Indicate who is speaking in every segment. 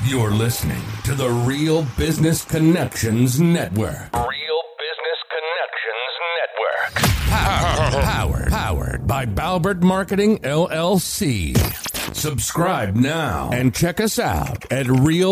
Speaker 1: You're listening to the Real Business Connections Network.
Speaker 2: Real Business Connections Network.
Speaker 1: Powered by Balbert Marketing, LLC. Subscribe now and check us out at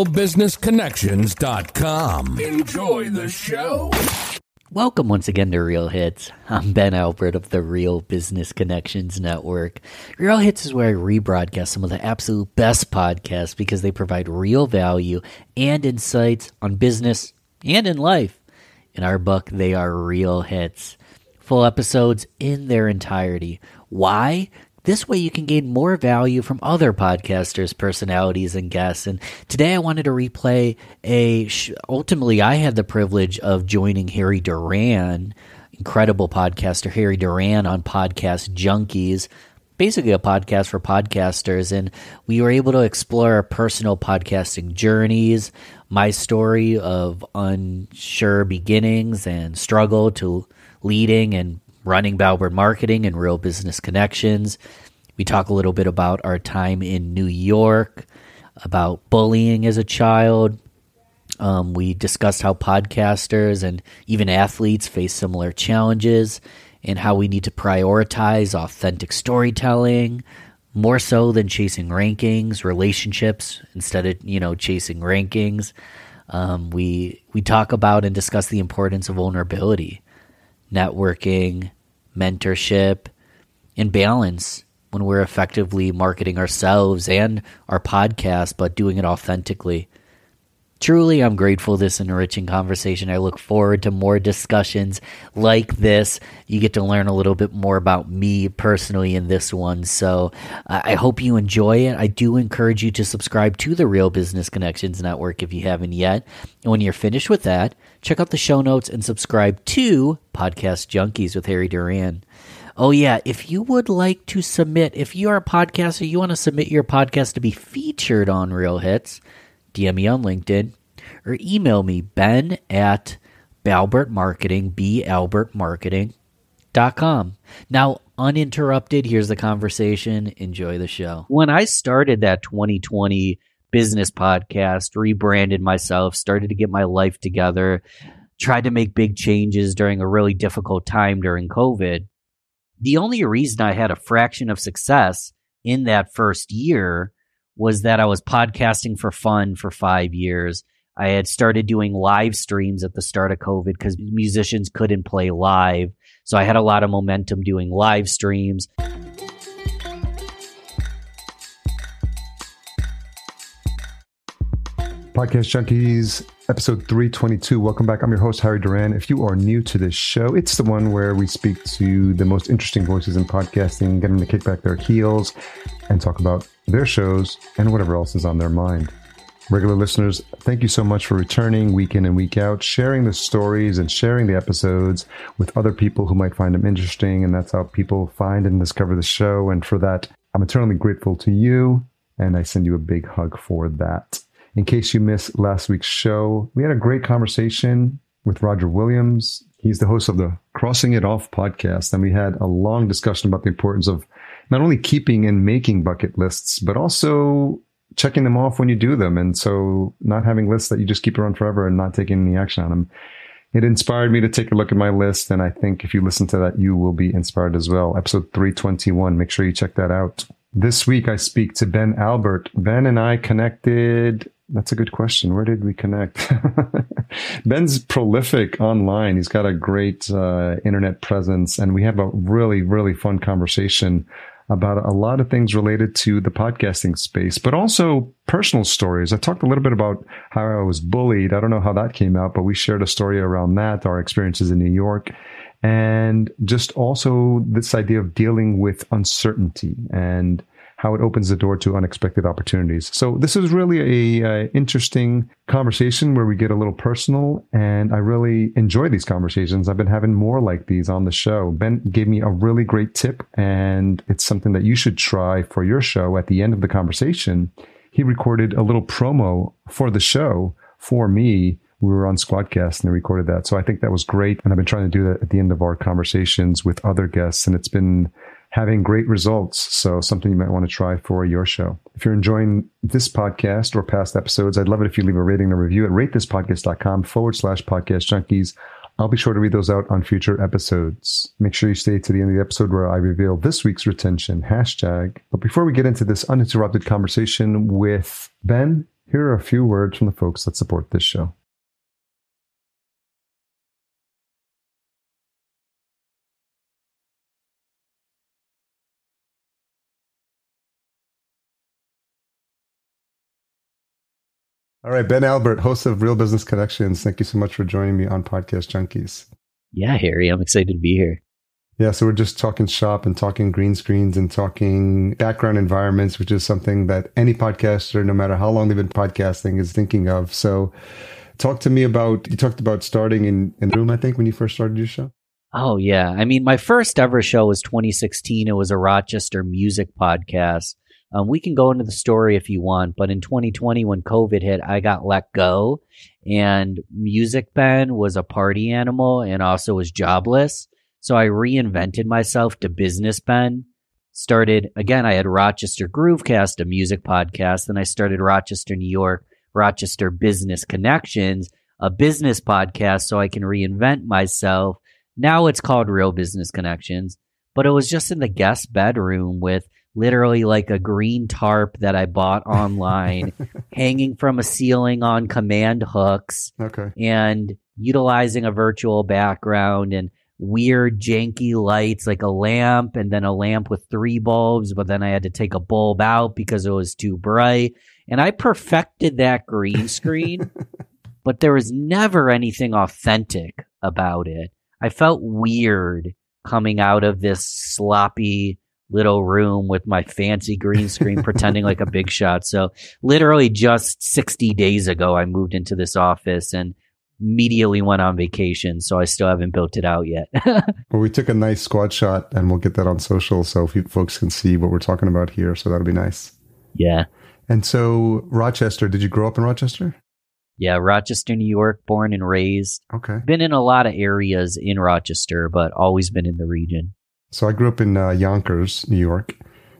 Speaker 1: realbusinessconnections.com. Enjoy the show.
Speaker 3: Welcome once again to Real Hits. I'm Ben Albert of the Real Business Connections Network. Real Hits is where I rebroadcast some of the absolute best podcasts because they provide real value and insights on business and in life. In our book, they are real hits. Full episodes in their entirety. Why? This way you can gain more value from other podcasters, personalities, and guests. And today I wanted to replay ultimately I had the privilege of joining Harry Duran, incredible podcaster Harry Duran on Podcast Junkies, basically a podcast for podcasters. And we were able to explore our personal podcasting journeys, my story of unsure beginnings and struggle to leading and running Balbert Marketing and Real Business Connections. We talk a little bit about our time in New York, about bullying as a child. We discussed how podcasters and even athletes face similar challenges and how we need to prioritize authentic storytelling more so than chasing rankings, relationships instead of, chasing rankings. We talk about and discuss the importance of vulnerability, networking, mentorship, and balance when we're effectively marketing ourselves and our podcast, but doing it authentically. Truly, I'm grateful for this enriching conversation. I look forward to more discussions like this. You get to learn a little bit more about me personally in this one. So I hope you enjoy it. I do encourage you to subscribe to the Real Business Connections Network if you haven't yet. And when you're finished with that, check out the show notes and subscribe to Podcast Junkies with Harry Duran. Oh yeah, if you would like to submit, if you are a podcaster, you want to submit your podcast to be featured on Real Hits, DM me on LinkedIn or email me, ben@balbertmarketing, balbertmarketing.com. Now, uninterrupted, here's the conversation. Enjoy the show. When I started that 2020 business podcast, rebranded myself, started to get my life together, tried to make big changes during a really difficult time during COVID, the only reason I had a fraction of success in that first year was that I was podcasting for fun for 5 years. I had started doing live streams at the start of COVID because musicians couldn't play live. So I had a lot of momentum doing live streams.
Speaker 4: Podcast Junkies, episode 322. Welcome back. I'm your host, Harry Duran. If you are new to this show, it's the one where we speak to the most interesting voices in podcasting, get them to kick back their heels and talk about their shows and whatever else is on their mind. Regular listeners, thank you so much for returning week in and week out, sharing the stories and sharing the episodes with other people who might find them interesting. And that's how people find and discover the show. And for that, I'm eternally grateful to you. And I send you a big hug for that. In case you missed last week's show, we had a great conversation with Roger Williams. He's the host of the Crossing It Off podcast, and we had a long discussion about the importance of not only keeping and making bucket lists, but also checking them off when you do them. And so not having lists that you just keep around forever and not taking any action on them. It inspired me to take a look at my list, and I think if you listen to that, you will be inspired as well. Episode 321, make sure you check that out. This week, I speak to Ben Albert. Ben and I connected. That's a good question. Where did we connect? Ben's prolific online. He's got a great internet presence, and we have a really, really fun conversation about a lot of things related to the podcasting space, but also personal stories. I talked a little bit about how I was bullied. I don't know how that came out, but we shared a story around that, our experiences in New York, and just also this idea of dealing with uncertainty and how it opens the door to unexpected opportunities. So this is really a interesting conversation where we get a little personal, and I really enjoy these conversations. I've been having more like these on the show. Ben gave me a really great tip, and it's something that you should try for your show. At the end of the conversation, he recorded a little promo for the show for me. We were on Squadcast and I recorded that. So I think that was great. And I've been trying to do that at the end of our conversations with other guests, and it's been having great results. So something you might want to try for your show. If you're enjoying this podcast or past episodes, I'd love it if you leave a rating and a review at ratethispodcast.com/podcast junkies. I'll be sure to read those out on future episodes. Make sure you stay to the end of the episode where I reveal this week's retention hashtag. But before we get into this uninterrupted conversation with Ben, here are a few words from the folks that support this show. All right, Ben Albert, host of Real Business Connections. Thank you so much for joining me on Podcast Junkies.
Speaker 3: Yeah, Harry, I'm excited to be here.
Speaker 4: Yeah, so we're just talking shop and talking green screens and talking background environments, which is something that any podcaster, no matter how long they've been podcasting, is thinking of. So talk to me about, you talked about starting in the room, I think, when you first started your show.
Speaker 3: Oh, yeah. I mean, my first ever show was 2016. It was a Rochester music podcast. We can go into the story if you want, but in 2020, when COVID hit, I got let go, and Music Ben was a party animal and also was jobless. So I reinvented myself to Business Ben. Started, again, I had Rochester Groovecast, a music podcast. Then I started Rochester, New York, Rochester Business Connections, a business podcast so I can reinvent myself. Now it's called Real Business Connections, but it was just in the guest bedroom with literally like a green tarp that I bought online, hanging from a ceiling on command hooks, and utilizing a virtual background and weird janky lights, like a lamp and then a lamp with 3 bulbs, but then I had to take a bulb out because it was too bright. And I perfected that green screen, but there was never anything authentic about it. I felt weird coming out of this sloppy little room with my fancy green screen pretending like a big shot. So literally just 60 days ago, I moved into this office and immediately went on vacation. So I still haven't built it out yet.
Speaker 4: Well, we took a nice squad shot and we'll get that on social so folks can see what we're talking about here. So that'll be nice.
Speaker 3: Yeah.
Speaker 4: And so Rochester, did you grow up in Rochester?
Speaker 3: Yeah, Rochester, New York, born and raised.
Speaker 4: Okay.
Speaker 3: Been in a lot of areas in Rochester, but always been in the region.
Speaker 4: So I grew up in Yonkers, New York,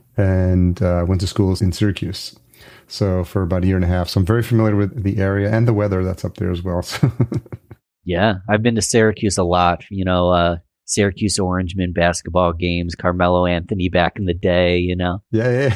Speaker 4: and went to schools in Syracuse. So for about a year and a half. So I'm very familiar with the area and the weather that's up there as well. So
Speaker 3: yeah, I've been to Syracuse a lot. You know, Syracuse Orangemen basketball games, Carmelo Anthony back in the day, you know.
Speaker 4: Yeah.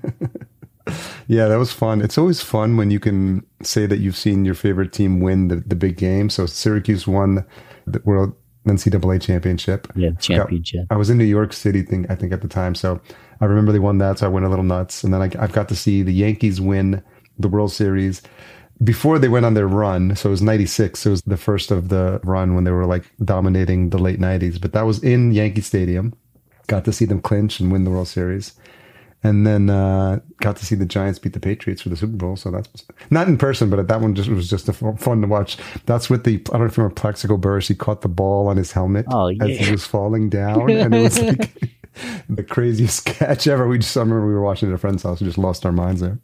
Speaker 4: Yeah, that was fun. It's always fun when you can say that you've seen your favorite team win the big game. So Syracuse won the World NCAA championship.
Speaker 3: Yeah, championship.
Speaker 4: I was in New York City, I think at the time. So I remember they won that. So I went a little nuts. And then I've got to see the Yankees win the World Series before they went on their run. So it was 96. It was the first of the run when they were like dominating the late 90s. But that was in Yankee Stadium. Got to see them clinch and win the World Series. And then got to see the Giants beat the Patriots for the Super Bowl. So that's not in person, but that one was just fun to watch. That's with I don't know if you remember Plaxico Burress. He caught the ball on his helmet as he was falling down. And it was like the craziest catch ever. I remember we were watching at a friend's house. We just lost our minds there.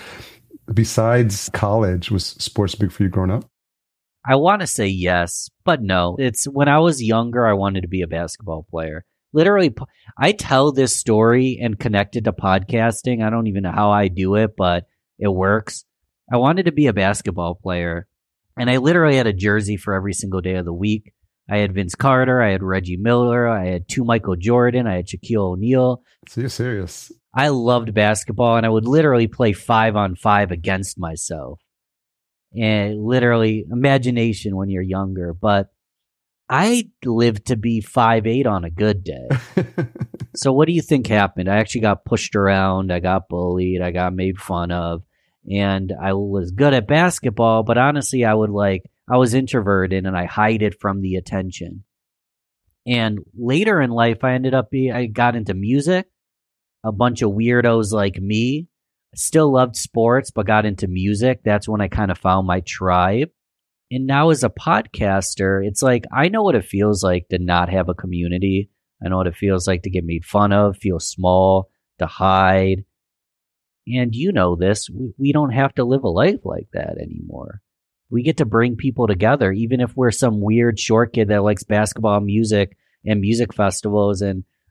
Speaker 4: Besides college, was sports big for you growing up?
Speaker 3: I want to say yes, but no. It's when I was younger, I wanted to be a basketball player. Literally, I tell this story and connect it to podcasting. I don't even know how I do it, but it works. I wanted to be a basketball player, and I literally had a jersey for every single day of the week. I had Vince Carter, I had Reggie Miller, I had 2 Michael Jordan, I had Shaquille O'Neal.
Speaker 4: So you're serious.
Speaker 3: I loved basketball, and I would literally play 5-on-5 against myself. And literally, imagination when you're younger, but I lived to be 5'8" on a good day. So what do you think happened? I actually got pushed around. I got bullied. I got made fun of. And I was good at basketball, but honestly, I was introverted and I hide it from the attention. And later in life, I got into music. A bunch of weirdos like me. I still loved sports, but got into music. That's when I kind of found my tribe. And now as a podcaster, it's like, I know what it feels like to not have a community. I know what it feels like to get made fun of, feel small, to hide. And you know this, we don't have to live a life like that anymore. We get to bring people together, even if we're some weird short kid that likes basketball, music, and music festivals. And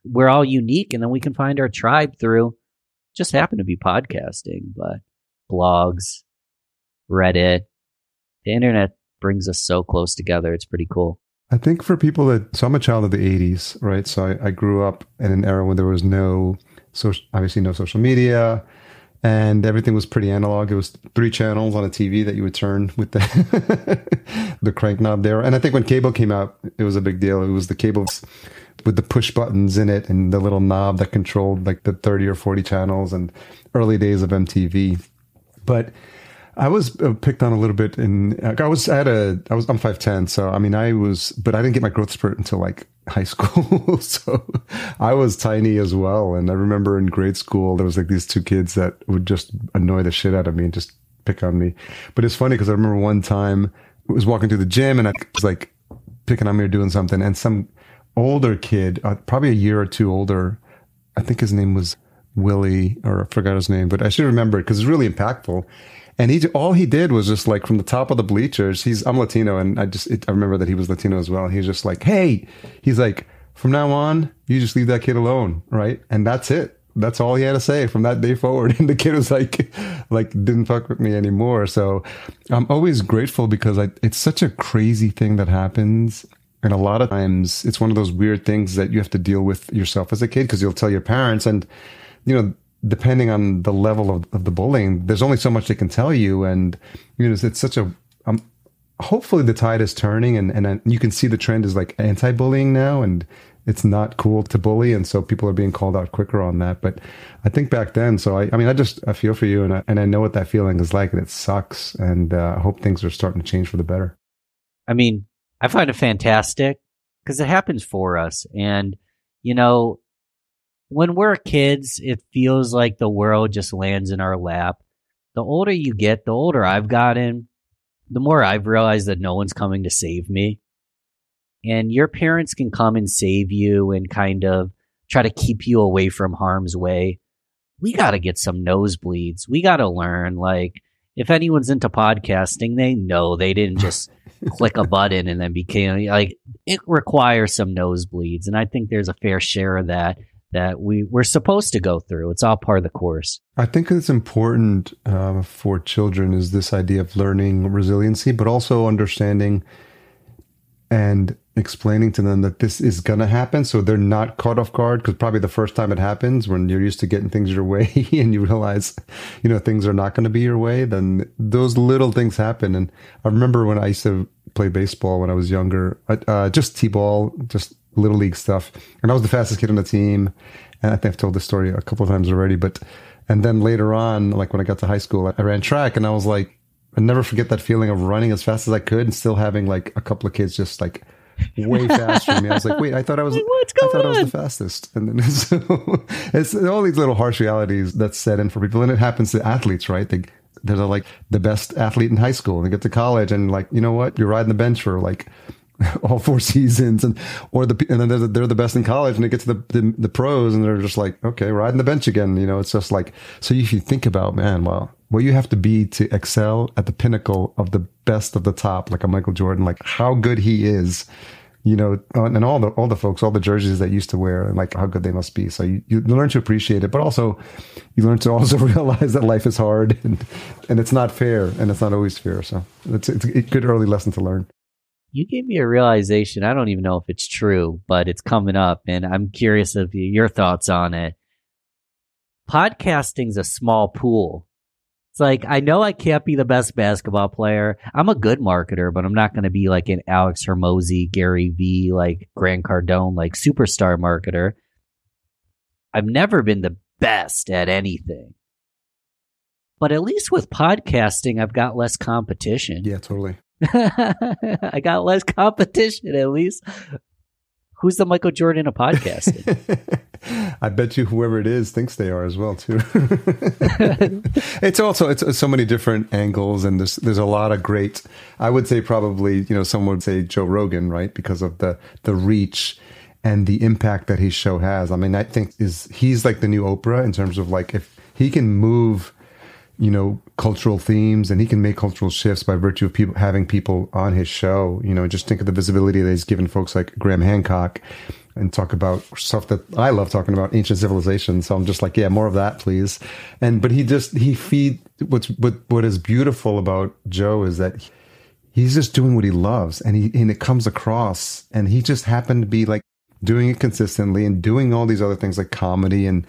Speaker 3: we're all unique, and then we can find our tribe through just happen to be podcasting, but blogs, Reddit, the internet brings us so close together. It's pretty cool.
Speaker 4: I think for people so I'm a child of the 80s, right? So I grew up in an era when there was obviously no social media, and everything was pretty analog. It was 3 channels on a TV that you would turn with the crank knob there. And I think when cable came out, it was a big deal. It was the cables with the push buttons in it and the little knob that controlled like the 30 or 40 channels, and early days of MTV. But I was picked on a little bit I'm 5'10", so I mean but I didn't get my growth spurt until like high school. So I was tiny as well. And I remember in grade school, there was like these 2 kids that would just annoy the shit out of me and just pick on me. But it's funny because I remember one time I was walking through the gym and I was like picking on me or doing something, and some older kid, probably a year or 2 older, I think his name was Willie, or I forgot his name, but I should remember it because it's really impactful. And all he did was just like from the top of the bleachers. I'm Latino, and I remember that he was Latino as well. He was just like, "Hey," he's like, "From now on, you just leave that kid alone, right?" And that's it. That's all he had to say from that day forward. And the kid was like didn't fuck with me anymore. So I'm always grateful because it's such a crazy thing that happens. And a lot of times it's one of those weird things that you have to deal with yourself as a kid, because you'll tell your parents, and depending on the level of the bullying, there's only so much they can tell you. And, it's such a, hopefully the tide is turning, and you can see the trend is like anti-bullying now, and it's not cool to bully. And so people are being called out quicker on that. But I think back then, so I feel for you, and I know what that feeling is like, and it sucks. And I hope things are starting to change for the better.
Speaker 3: I mean, I find it fantastic because it happens for us. And, when we're kids, it feels like the world just lands in our lap. The older you get, the older I've gotten, the more I've realized that no one's coming to save me. And your parents can come and save you and kind of try to keep you away from harm's way. We got to get some nosebleeds. We got to learn, like, if anyone's into podcasting, they know they didn't just click a button and then became, like, it requires some nosebleeds. And I think there's a fair share of that we're supposed to go through. It's all part of the course.
Speaker 4: I think it's important for children is this idea of learning resiliency, but also understanding and explaining to them that this is going to happen, so they're not caught off guard. Because probably the first time it happens, when you're used to getting things your way and you realize, things are not going to be your way, then those little things happen. And I remember when I used to play baseball when I was younger, just t-ball, just little league stuff. And I was the fastest kid on the team. And I think I've told this story a couple of times already, and then later on, like when I got to high school, I ran track, and I was like, I never forget that feeling of running as fast as I could and still having like a couple of kids just like way faster than me. I was like, wait, I thought I was the fastest. And then it's all these little harsh realities that set in for people. And it happens to athletes, right? They're like the best athlete in high school, and they get to college, and like, you know what? You're riding the bench for like all 4 seasons, and then they're the best in college, and they get to the pros, and they're just like, okay, riding the bench again. It's just like, so if you think about, man, well, what you have to be to excel at the pinnacle of the best of the top, like a Michael Jordan, like how good he is, and all the folks, all the jerseys that used to wear, and like how good they must be. So you learn to appreciate it, but also you learn to also realize that life is hard, and it's not fair, and it's not always fair. So it's a good early lesson to learn.
Speaker 3: You gave me a realization. I don't even know if it's true, but it's coming up, and I'm curious of your thoughts on it. Podcasting's a small pool. It's like, I know I can't be the best basketball player. I'm a good marketer, but I'm not going to be like an Alex Hormozi, Gary Vee, like Grant Cardone, like superstar marketer. I've never been the best at anything. But at least with podcasting, I've got less competition.
Speaker 4: Yeah, totally.
Speaker 3: I got less competition, at least. Who's the Michael Jordan of podcasting?
Speaker 4: I bet you whoever it is thinks they are as well, too. It's so many different angles, and there's a lot of great, I would say probably, someone would say Joe Rogan, right? Because of the reach and the impact that his show has. I mean, I think he's like the new Oprah in terms of like, if he can move, cultural themes, and he can make cultural shifts by virtue of having people on his show. Just think of the visibility that he's given folks like Graham Hancock, and talk about stuff that I love talking about, ancient civilizations. So I'm just like, yeah, more of that, please. But what is beautiful about Joe is that he's just doing what he loves, and it comes across, and he just happened to be like doing it consistently and doing all these other things like comedy and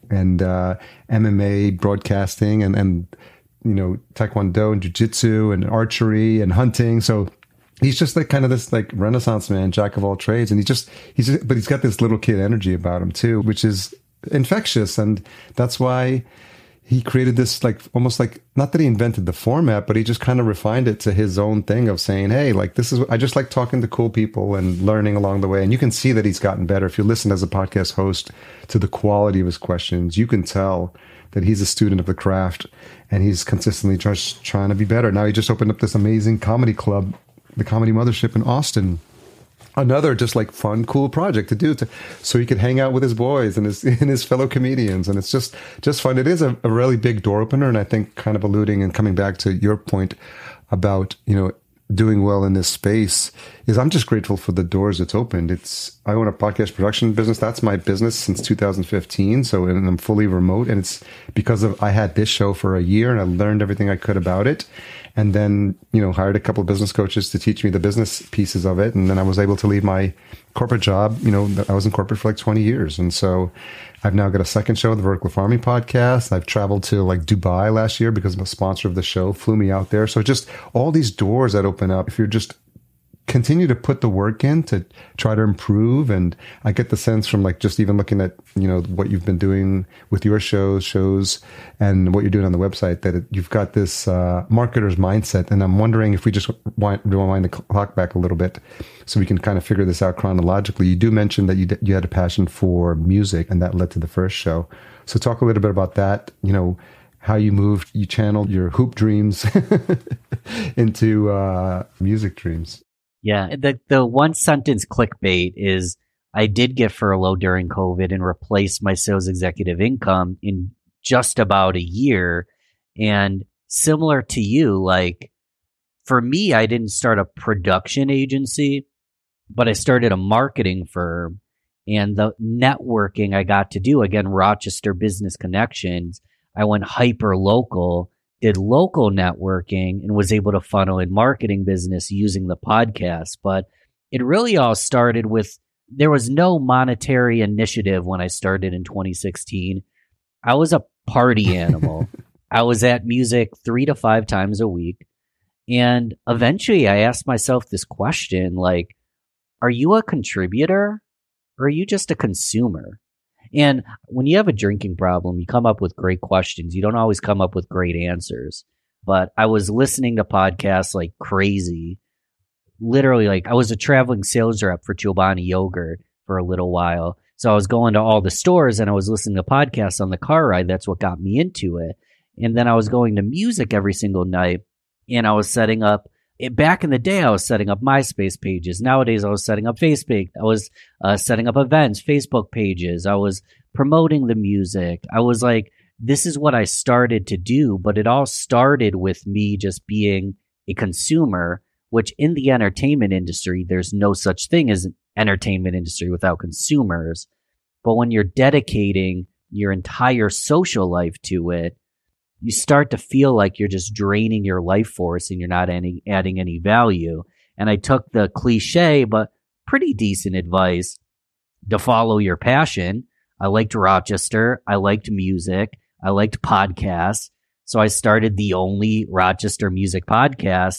Speaker 4: MMA broadcasting and taekwondo and jiu-jitsu and archery and hunting. So he's just like kind of this like Renaissance man, jack of all trades. And but he's got this little kid energy about him too, which is infectious. And that's why he created this, like, almost like, not that he invented the format, but he just kind of refined it to his own thing of saying, hey, like, I just like talking to cool people and learning along the way. And you can see that he's gotten better. If you listen as a podcast host to the quality of his questions, you can tell that he's a student of the craft, and he's consistently just trying to be better. Now he just opened up this amazing comedy club, the Comedy Mothership in Austin. Another just like fun, cool project to do so he could hang out with his boys and his fellow comedians. And it's just fun. It is a really big door opener. And I think, kind of alluding and coming back to your point about, doing well in this space, is I'm just grateful for the doors it's opened. I own a podcast production business. That's my business since 2015. And I'm fully remote. And it's because I had this show for a year, and I learned everything I could about it. And then, hired a couple of business coaches to teach me the business pieces of it. And then I was able to leave my corporate job. I was in corporate for like 20 years. And so I've now got a second show, the Vertical Farming Podcast. I've traveled to like Dubai last year because a sponsor of the show flew me out there. So just all these doors that open up, if you're just continue to put the work in to try to improve. And I get the sense from like just even looking at, what you've been doing with your shows and what you're doing on the website, that you've got this marketer's mindset. And I'm wondering if we just wind the clock back a little bit so we can kind of figure this out chronologically. You do mention that you had a passion for music, and that led to the first show. So talk a little bit about that, how you channeled your hoop dreams into music dreams.
Speaker 3: Yeah, the one sentence clickbait is I did get furloughed during COVID and replaced my sales executive income in just about a year. And similar to you, like for me, I didn't start a production agency, but I started a marketing firm. And the networking I got to do, again, Rochester Business Connections, I went hyper local, did local networking, and was able to funnel in marketing business using the podcast. But it really all started with, there was no monetary initiative when I started in 2016. I was a party animal. I was at music 3 to 5 times a week. And eventually I asked myself this question, like, are you a contributor or are you just a consumer? And when you have a drinking problem, you come up with great questions. You don't always come up with great answers. But I was listening to podcasts like crazy. Literally, like I was a traveling sales rep for Chobani Yogurt for a little while. So I was going to all the stores and I was listening to podcasts on the car ride. That's what got me into it. And then I was going to music every single night, and I was setting up. Back in the day, I was setting up MySpace pages. Nowadays, I was setting up Facebook. I was setting up events, Facebook pages. I was promoting the music. I was like, this is what I started to do. But it all started with me just being a consumer, which in the entertainment industry, there's no such thing as an entertainment industry without consumers. But when you're dedicating your entire social life to it, you start to feel like you're just draining your life force and you're not adding any value. And I took the cliche, but pretty decent advice to follow your passion. I liked Rochester. I liked music. I liked podcasts. So I started the only Rochester music podcast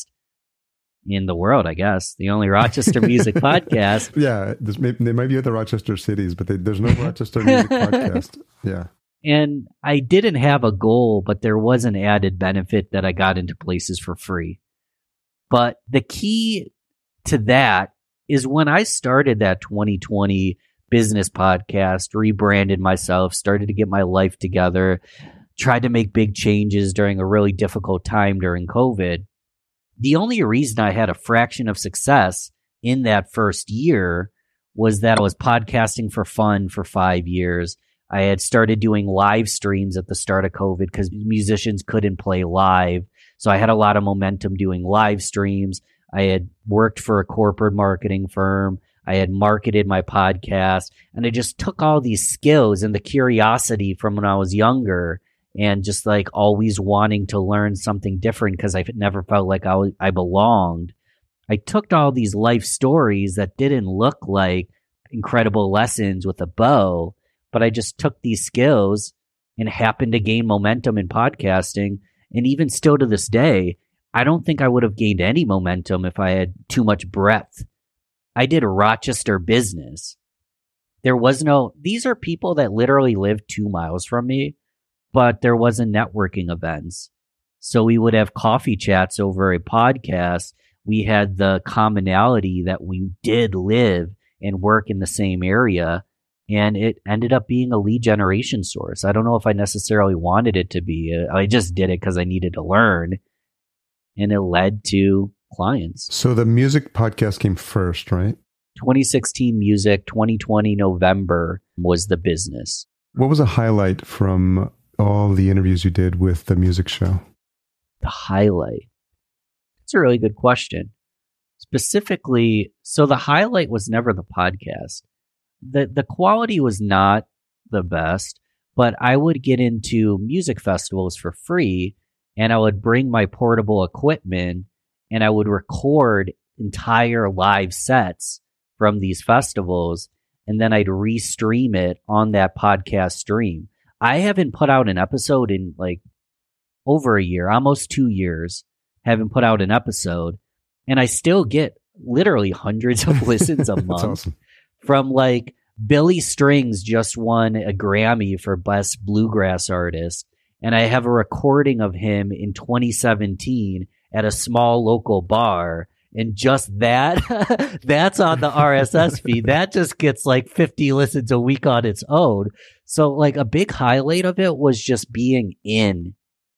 Speaker 3: in the world, I guess. The only Rochester music podcast.
Speaker 4: Yeah, they might be at the Rochester cities, but there's no Rochester music podcast. Yeah.
Speaker 3: And I didn't have a goal, but there was an added benefit that I got into places for free. But the key to that is when I started that 2020 business podcast, rebranded myself, started to get my life together, tried to make big changes during a really difficult time during COVID. The only reason I had a fraction of success in that first year was that I was podcasting for fun for 5 years. I had started doing live streams at the start of COVID because musicians couldn't play live. So I had a lot of momentum doing live streams. I had worked for a corporate marketing firm. I had marketed my podcast, and I just took all these skills and the curiosity from when I was younger and just like always wanting to learn something different because I never felt like I belonged. I took all these life stories that didn't look like incredible lessons with a bow, but I just took these skills and happened to gain momentum in podcasting. And even still to this day, I don't think I would have gained any momentum if I had too much breadth. I did Rochester business. These are people that literally live 2 miles from me, but there wasn't networking events. So we would have coffee chats over a podcast. We had the commonality that we did live and work in the same area, and it ended up being a lead generation source. I don't know if I necessarily wanted it to be. I just did it because I needed to learn, and it led to clients.
Speaker 4: So the music podcast came first, right?
Speaker 3: 2016 music, 2020 November was the business.
Speaker 4: What was a highlight from all the interviews you did with the music show?
Speaker 3: The highlight? It's a really good question. Specifically, so the highlight was never the podcast. The quality was not the best, but I would get into music festivals for free, and I would bring my portable equipment and I would record entire live sets from these festivals, and then I'd restream it on that podcast stream. I haven't put out an episode in like over a year, almost 2 years, haven't put out an episode, and I still get literally hundreds of listens a month.
Speaker 4: Awesome.
Speaker 3: From like Billy Strings just won a Grammy for Best Bluegrass Artist, and I have a recording of him in 2017 at a small local bar, and just that, that's on the RSS feed. That just gets like 50 listens a week on its own. So like a big highlight of it was just being in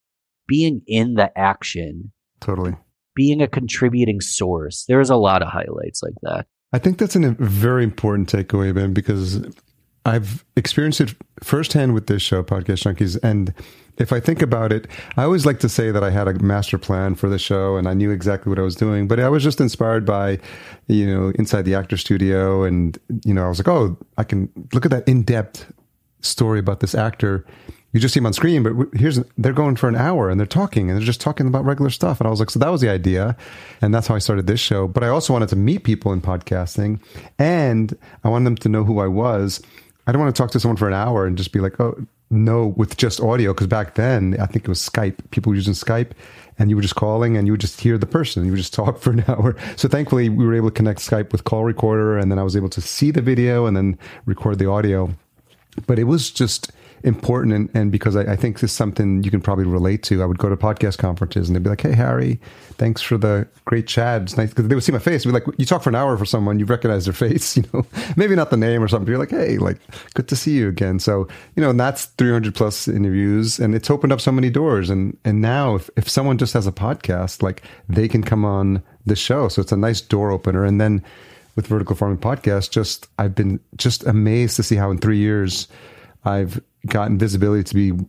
Speaker 3: the action.
Speaker 4: Totally.
Speaker 3: Being a contributing source. There's a lot of highlights like that.
Speaker 4: I think that's a very important takeaway, Ben, because I've experienced it firsthand with this show, Podcast Junkies. And if I think about it, I always like to say that I had a master plan for the show and I knew exactly what I was doing, but I was just inspired by, Inside the Actor Studio. And, I was like, oh, I can look at that in-depth story about this actor. You just see him on screen, but they're going for an hour and they're talking and they're just talking about regular stuff. And I was like, so that was the idea. And that's how I started this show. But I also wanted to meet people in podcasting, and I wanted them to know who I was. I don't want to talk to someone for an hour and just be like, oh, no, with just audio. Because back then, I think it was Skype. People were using Skype, and you were just calling and you would just hear the person. You would just talk for an hour. So thankfully, we were able to connect Skype with Call Recorder, and then I was able to see the video and then record the audio. But it was just important, and because I think this is something you can probably relate to. I would go to podcast conferences and they'd be like, hey, Harry, thanks for the great chat. It's nice, because they would see my face. It'd be like, you talk for an hour for someone, you recognize their face, maybe not the name or something. You're like, hey, like, good to see you again. So, and that's 300 plus interviews, and it's opened up so many doors. And now if someone just has a podcast, like, they can come on the show. So it's a nice door opener. And then with Vertical Farming Podcast, I've been just amazed to see how in 3 years I've gotten visibility to be,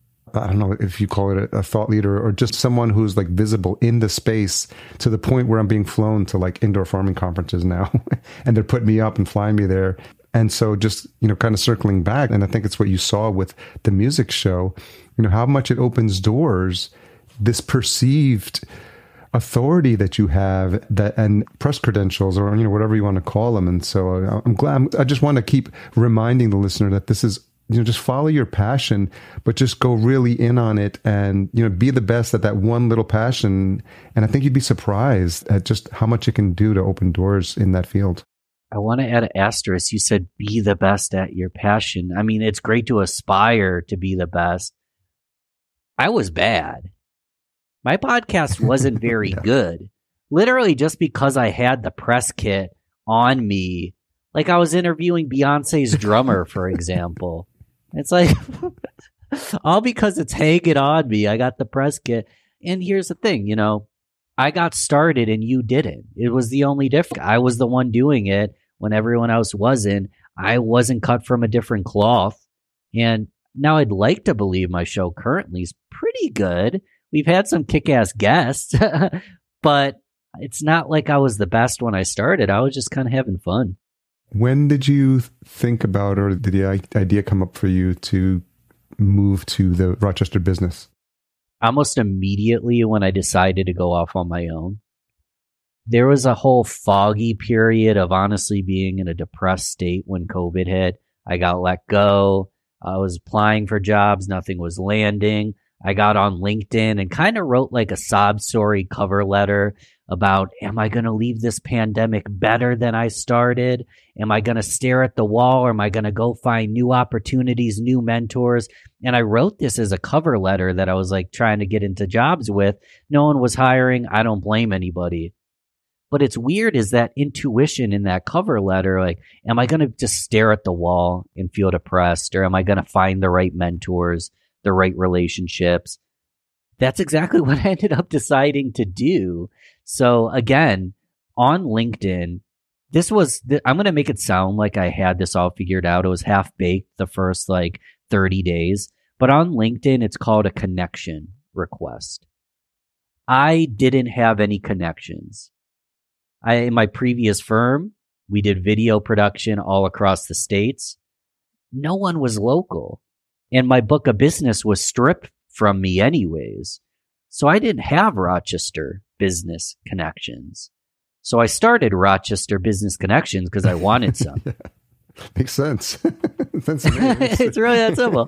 Speaker 4: I don't know if you call it a thought leader or just someone who's like visible in the space, to the point where I'm being flown to like indoor farming conferences now and they're putting me up and flying me there. And so just, kind of circling back, and I think it's what you saw with the music show, how much it opens doors, this perceived authority that you have, that and press credentials, or whatever you want to call them. And so I'm glad. I just want to keep reminding the listener that this is, just follow your passion, but just go really in on it, and be the best at that one little passion. And I think you'd be surprised at just how much it can do to open doors in that field.
Speaker 3: I want to add an asterisk. You said be the best at your passion. I mean, it's great to aspire to be the best. I was bad. My podcast wasn't very good. Literally, just because I had the press kit on me, like I was interviewing Beyonce's drummer, for example. It's like, all because it's hanging on me. I got the press kit. And here's the thing, I got started and you didn't. It was the only difference. I was the one doing it when everyone else wasn't. I wasn't cut from a different cloth. And now I'd like to believe my show currently is pretty good. We've had some kick-ass guests, but it's not like I was the best when I started. I was just kind of having fun.
Speaker 4: When did you think about, or did the idea come up for you to move to the Rochester business?
Speaker 3: Almost immediately when I decided to go off on my own. There was a whole foggy period of honestly being in a depressed state when COVID hit. I got let go. I was applying for jobs. Nothing was landing. I got on LinkedIn and kind of wrote like a sob story cover letter about, am I going to leave this pandemic better than I started? Am I going to stare at the wall, or am I going to go find new opportunities, new mentors? And I wrote this as a cover letter that I was like trying to get into jobs with. No one was hiring. I don't blame anybody. But it's weird is that intuition in that cover letter, like, am I going to just stare at the wall and feel depressed? Or am I going to find the right mentors, the right relationships? That's exactly what I ended up deciding to do. So again, on LinkedIn, I'm going to make it sound like I had this all figured out. It was half baked the first like 30 days. But on LinkedIn, it's called a connection request. I didn't have any connections. In my previous firm, we did video production all across the states. No one was local. And my book of business was stripped from me anyways. So I didn't have Rochester business connections. So I started Rochester Business Connections because I wanted some.
Speaker 4: Yeah. Makes sense.
Speaker 3: It's really that simple.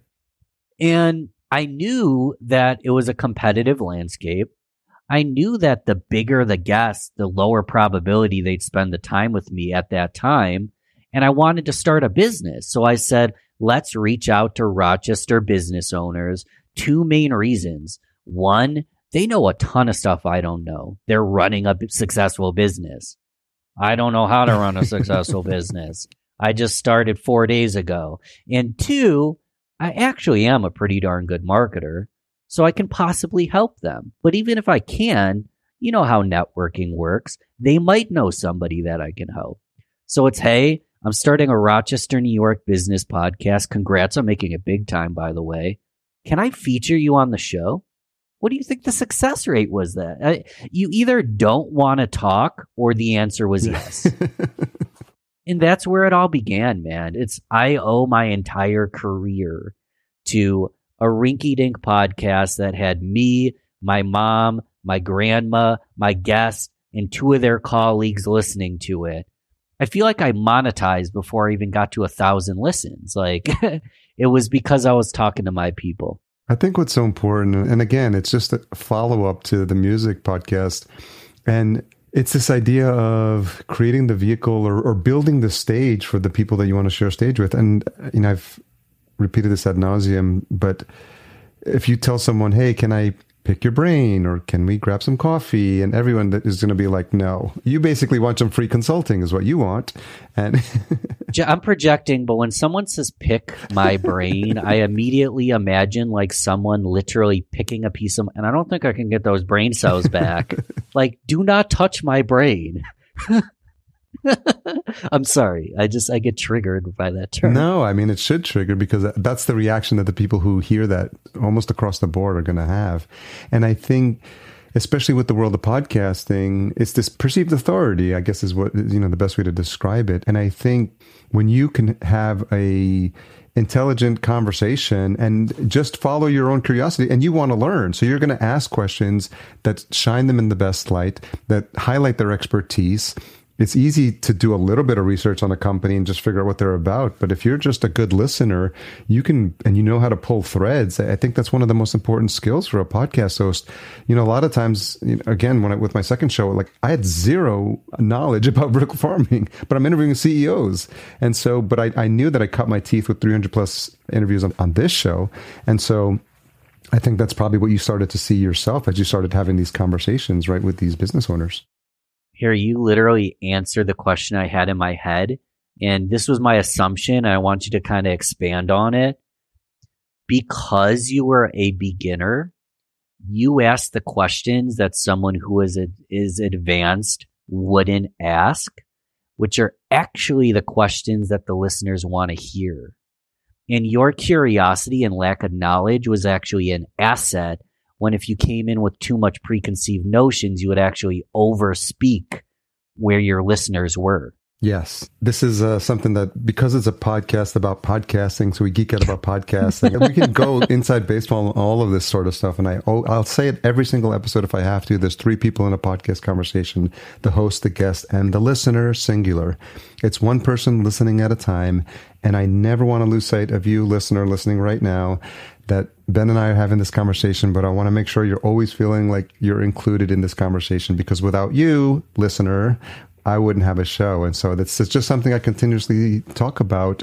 Speaker 3: And I knew that it was a competitive landscape. I knew that the bigger the guest, the lower probability they'd spend the time with me at that time. And I wanted to start a business. So I said, let's reach out to Rochester business owners. Two main reasons. One, they know a ton of stuff I don't know. They're running a successful business. I don't know how to run a successful business. I just started 4 days ago. And two, I actually am a pretty darn good marketer. So I can possibly help them. But even if I can, you know how networking works. They might know somebody that I can help. So it's, hey, I'm starting a Rochester, New York business podcast. Congrats on making it big time, by the way. Can I feature you on the show? What do you think the success rate was that? You either don't want to talk or the answer was yes. And that's where it all began, man. I owe my entire career to a rinky-dink podcast that had me, my mom, my grandma, my guest, and two of their colleagues listening to it. I feel like I monetized before I even got to 1,000 listens. Like, it was because I was talking to my people.
Speaker 4: I think what's so important, and again, it's just a follow-up to the music podcast, and it's this idea of creating the vehicle or building the stage for the people that you want to share stage with. And, you know, I've repeated this ad nauseum, but if you tell someone, hey, can I pick your brain, or can we grab some coffee? And everyone that is going to be like, no. You basically want some free consulting is what you want. And
Speaker 3: I'm projecting, but when someone says pick my brain, I immediately imagine like someone literally picking a piece of, and I don't think I can get those brain cells back. Like, do not touch my brain. I'm sorry. I get triggered by that term.
Speaker 4: No, I mean, it should trigger because that's the reaction that the people who hear that almost across the board are going to have. And I think, especially with the world of podcasting, it's this perceived authority, I guess is what, you know, the best way to describe it. And I think when you can have a intelligent conversation and just follow your own curiosity, and you want to learn. So you're going to ask questions that shine them in the best light, that highlight their expertise. It's easy to do a little bit of research on a company and just figure out what they're about. But if you're just a good listener, you can, and you know how to pull threads. I think that's one of the most important skills for a podcast host. You know, a lot of times, you know, again, with my second show, like I had zero knowledge about vertical farming, but I'm interviewing CEOs. And so, but I knew that I cut my teeth with 300 plus interviews on this show. And so I think that's probably what you started to see yourself as you started having these conversations, right, with these business owners.
Speaker 3: Here, you literally answered the question I had in my head. And this was my assumption. I want you to kind of expand on it. Because you were a beginner, you asked the questions that someone who is advanced wouldn't ask, which are actually the questions that the listeners want to hear. And your curiosity and lack of knowledge was actually an asset, when if you came in with too much preconceived notions, you would actually overspeak where your listeners were.
Speaker 4: Yes. This is something that, because it's a podcast about podcasting, so we geek out about podcasting, we can go inside baseball and all of this sort of stuff. And I'll say it every single episode if I have to. There's 3 people in a podcast conversation: the host, the guest, and the listener, singular. It's one person listening at a time. And I never want to lose sight of you, listener, listening right now, that Ben and I are having this conversation, but I want to make sure you're always feeling like you're included in this conversation, because without you, listener, I wouldn't have a show. And so it's just something I continuously talk about.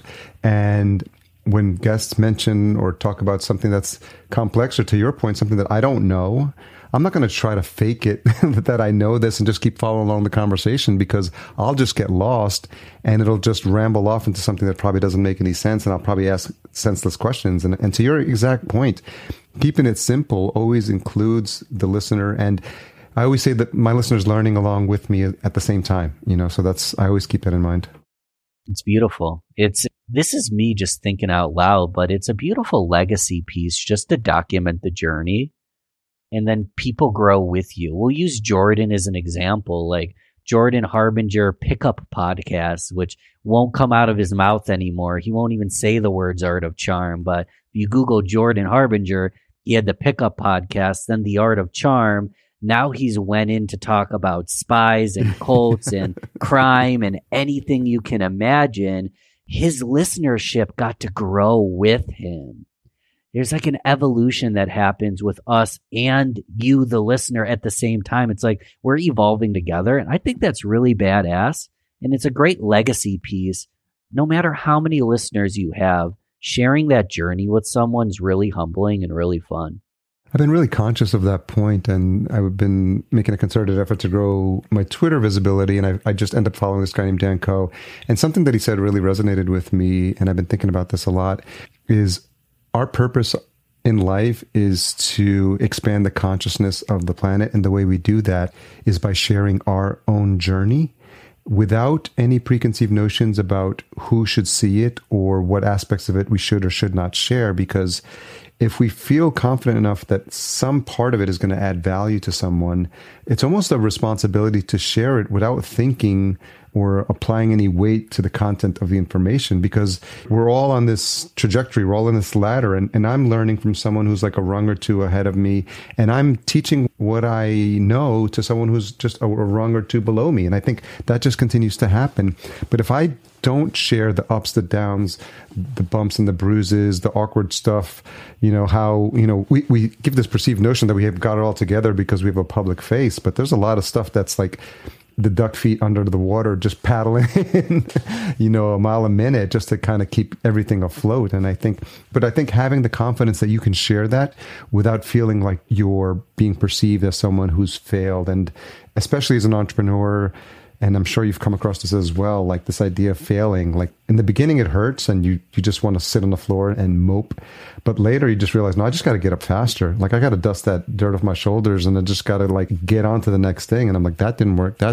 Speaker 4: And when guests mention or talk about something that's complex, or to your point, something that I don't know, I'm not going to try to fake it that I know this and just keep following along the conversation, because I'll just get lost and it'll just ramble off into something that probably doesn't make any sense. And I'll probably ask senseless questions. And to your exact point, keeping it simple always includes the listener. And I always say that my listener's learning along with me at the same time, so I always keep that in mind.
Speaker 3: It's beautiful. This is me just thinking out loud, but it's a beautiful legacy piece just to document the journey. And then people grow with you. We'll use Jordan as an example, like Jordan Harbinger Pickup Podcast, which won't come out of his mouth anymore. He won't even say the words Art of Charm. But if you Google Jordan Harbinger, he had the Pickup Podcast, then the Art of Charm. Now he's went in to talk about spies and cults and crime and anything you can imagine. His listenership got to grow with him. There's like an evolution that happens with us and you, the listener, at the same time. It's like we're evolving together. And I think that's really badass. And it's a great legacy piece. No matter how many listeners you have, sharing that journey with someone's really humbling and really fun.
Speaker 4: I've been really conscious of that point, and I've been making a concerted effort to grow my Twitter visibility, and I just end up following this guy named Dan Coe. And something that he said really resonated with me, and I've been thinking about this a lot, is our purpose in life is to expand the consciousness of the planet, and the way we do that is by sharing our own journey without any preconceived notions about who should see it or what aspects of it we should or should not share, because if we feel confident enough that some part of it is going to add value to someone, it's almost a responsibility to share it without thinking or applying any weight to the content of the information, because we're all on this trajectory, we're all in this ladder, and I'm learning from someone who's like a rung or two ahead of me, and I'm teaching what I know to someone who's just a rung or two below me, and I think that just continues to happen. But if I don't share the ups, the downs, the bumps and the bruises, the awkward stuff, how, we give this perceived notion that we have got it all together because we have a public face, but there's a lot of stuff that's like the duck feet under the water, just paddling, a mile a minute just to kind of keep everything afloat. And I think having the confidence that you can share that without feeling like you're being perceived as someone who's failed, and especially as an entrepreneur, and I'm sure you've come across this as well, like this idea of failing. Like in the beginning, it hurts and you just want to sit on the floor and mope. But later you just realize, no, I just got to get up faster. Like I got to dust that dirt off my shoulders and I just got to like get on to the next thing. And I'm like, that didn't work.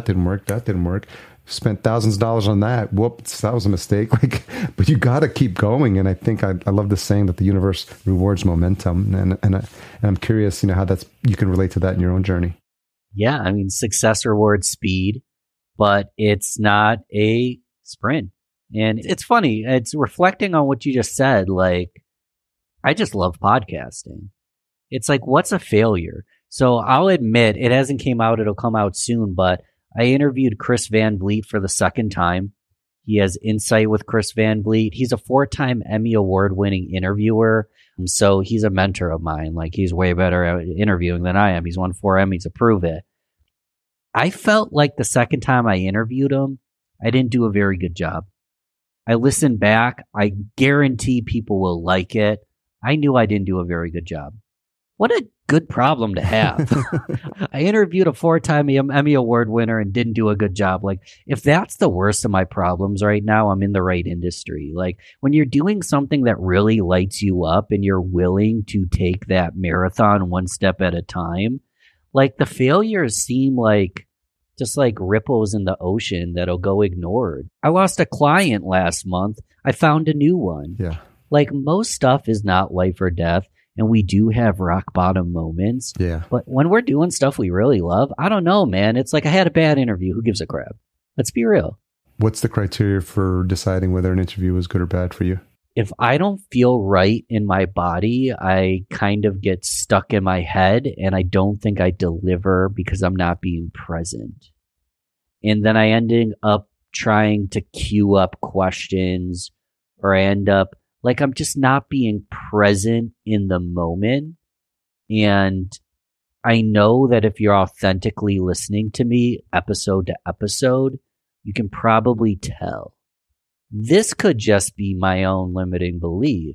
Speaker 4: Spent thousands of dollars on that. Whoops, that was a mistake. But you got to keep going. And I think I love this saying that the universe rewards momentum. And I'm curious, how you can relate to that in your own journey.
Speaker 3: Yeah, I mean, success rewards speed, but it's not a sprint. And it's funny. It's reflecting on what you just said. Like, I just love podcasting. It's like, what's a failure? So I'll admit it hasn't came out. It'll come out soon, but I interviewed Chris Van Vliet for the second time. He has Insight with Chris Van Vliet. He's a 4-time Emmy Award-winning interviewer. So he's a mentor of mine. Like, he's way better at interviewing than I am. He's won 4 Emmys to prove it. I felt like the second time I interviewed him, I didn't do a very good job. I listened back. I guarantee people will like it. I knew I didn't do a very good job. What a good problem to have. I interviewed a 4-time Emmy Award winner and didn't do a good job. Like, if that's the worst of my problems right now, I'm in the right industry. Like, when you're doing something that really lights you up and you're willing to take that marathon one step at a time, like, the failures seem like just like ripples in the ocean that'll go ignored. I lost a client last month. I found a new one.
Speaker 4: Yeah.
Speaker 3: Like, most stuff is not life or death. And we do have rock bottom moments.
Speaker 4: Yeah.
Speaker 3: But when we're doing stuff we really love, I don't know, man. It's like I had a bad interview. Who gives a crap? Let's be real.
Speaker 4: what's the criteria for deciding whether an interview was good or bad for you?
Speaker 3: If I don't feel right in my body, I kind of get stuck in my head and I don't think I deliver because I'm not being present. And then I ended up trying to queue up questions, or I end up like I'm just not being present in the moment. And I know that if you're authentically listening to me episode to episode, you can probably tell. This could just be my own limiting belief.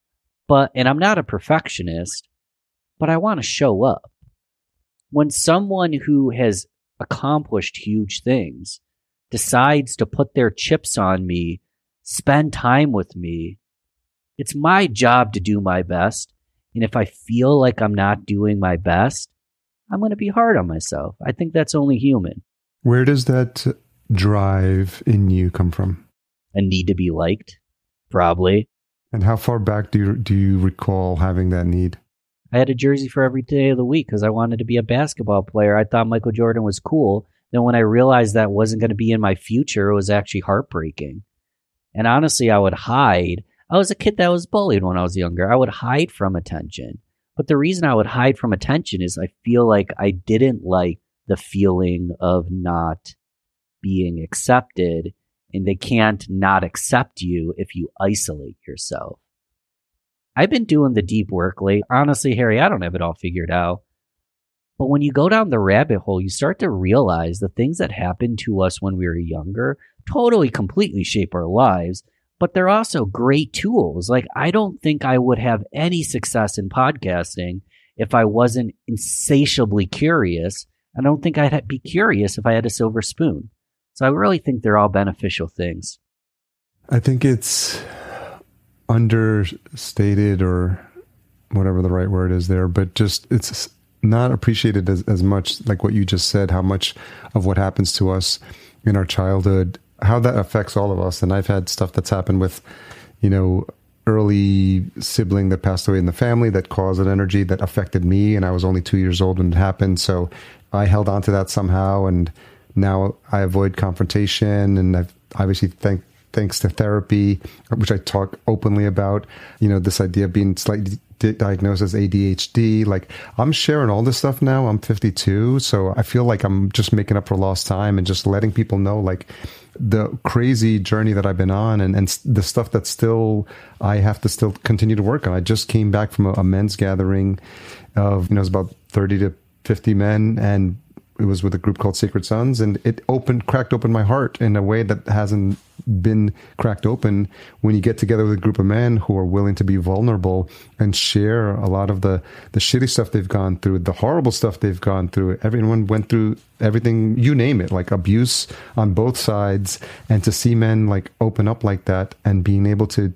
Speaker 3: And I'm not a perfectionist, but I want to show up. When someone who has accomplished huge things decides to put their chips on me, spend time with me, it's my job to do my best. And if I feel like I'm not doing my best, I'm going to be hard on myself. I think that's only human.
Speaker 4: Where does that drive in you come from?
Speaker 3: A need to be liked, probably.
Speaker 4: And how far back do you recall having that need?
Speaker 3: I had a jersey for every day of the week because I wanted to be a basketball player. I thought Michael Jordan was cool. Then when I realized that wasn't going to be in my future, it was actually heartbreaking. And honestly, I would hide. I was a kid that was bullied when I was younger. I would hide from attention. But the reason I would hide from attention is I feel like I didn't like the feeling of not being accepted. And they can't not accept you if you isolate yourself. I've been doing the deep work lately. Honestly, Harry, I don't have it all figured out. But when you go down the rabbit hole, you start to realize the things that happened to us when we were younger totally, completely shape our lives. But they're also great tools. Like, I don't think I would have any success in podcasting if I wasn't insatiably curious. I don't think I'd be curious if I had a silver spoon. So I really think they're all beneficial things.
Speaker 4: I think it's understated, or whatever the right word is there, but just it's not appreciated as much, like what you just said, how much of what happens to us in our childhood, how that affects all of us. And I've had stuff that's happened with, early sibling that passed away in the family that caused an energy that affected me. And I was only 2 years old when it happened. So I held on to that somehow. And now I avoid confrontation, and I've obviously thanks to therapy, which I talk openly about, this idea of being slightly diagnosed as ADHD. Like, I'm sharing all this stuff now. I'm 52, so I feel like I'm just making up for lost time and just letting people know, like, the crazy journey that I've been on, and the stuff that I have to still continue to work on. I just came back from a men's gathering of, it was about 30 to 50 men, and it was with a group called Sacred Sons, and it cracked open my heart in a way that hasn't been cracked open when you get together with a group of men who are willing to be vulnerable and share a lot of the shitty stuff they've gone through, the horrible stuff they've gone through. Everyone went through everything, you name it, like abuse on both sides. And to see men like open up like that and being able to,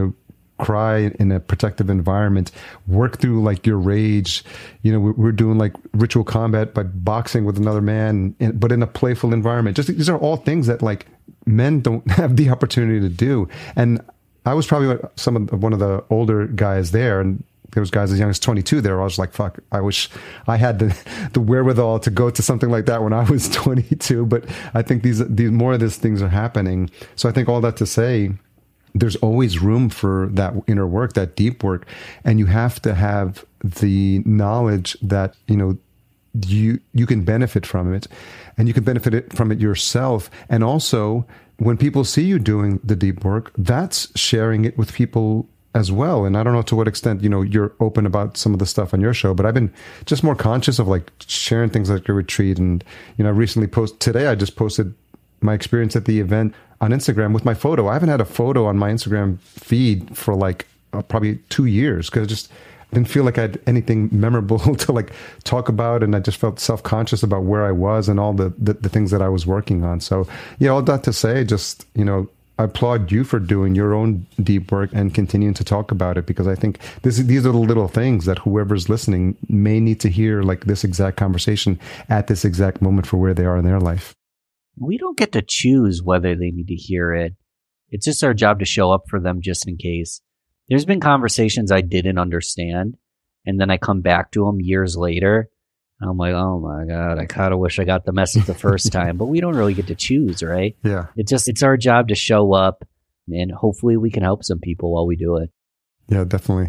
Speaker 4: cry in a protective environment, work through like your rage. We're doing like ritual combat by boxing with another man, but in a playful environment. Just these are all things that like men don't have the opportunity to do. And I was probably one of the older guys there, and there was guys as young as 22 there. I was like, fuck, I wish I had the wherewithal to go to something like that when I was 22. But I think these more of these things are happening. So I think all that to say, there's always room for that inner work, that deep work. And you have to have the knowledge that, you can benefit from it, and you can benefit from it yourself. And also, when people see you doing the deep work, that's sharing it with people as well. And I don't know to what extent, you're open about some of the stuff on your show, but I've been just more conscious of like sharing things like your retreat. And, I recently today I just posted my experience at the event on Instagram with my photo. I haven't had a photo on my Instagram feed for like probably 2 years, because I just didn't feel like I had anything memorable to like talk about. And I just felt self-conscious about where I was and all the things that I was working on. So all that to say, just, I applaud you for doing your own deep work and continuing to talk about it, because I think these are the little things that whoever's listening may need to hear, like this exact conversation at this exact moment for where they are in their life.
Speaker 3: We don't get to choose whether they need to hear it. It's just our job to show up for them just in case. There's been conversations I didn't understand, and then I come back to them years later. I'm like, oh my God, I kind of wish I got the message the first time, but we don't really get to choose, right?
Speaker 4: Yeah.
Speaker 3: It's our job to show up, and hopefully we can help some people while we do it.
Speaker 4: Yeah, definitely.